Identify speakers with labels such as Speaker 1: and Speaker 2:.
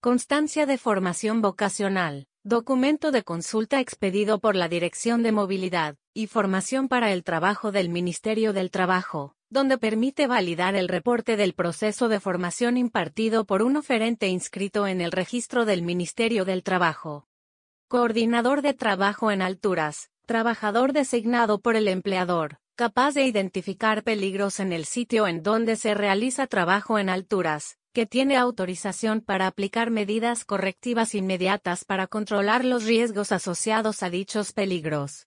Speaker 1: Constancia de formación vocacional. Documento de consulta expedido por la Dirección de Movilidad y Formación para el Trabajo del Ministerio del Trabajo, donde permite validar el reporte del proceso de formación impartido por un oferente inscrito en el registro del Ministerio del Trabajo. Coordinador de trabajo en alturas. Trabajador designado por el empleador, capaz de identificar peligros en el sitio en donde se realiza trabajo en alturas, que tiene autorización para aplicar medidas correctivas inmediatas para controlar los riesgos asociados a dichos peligros.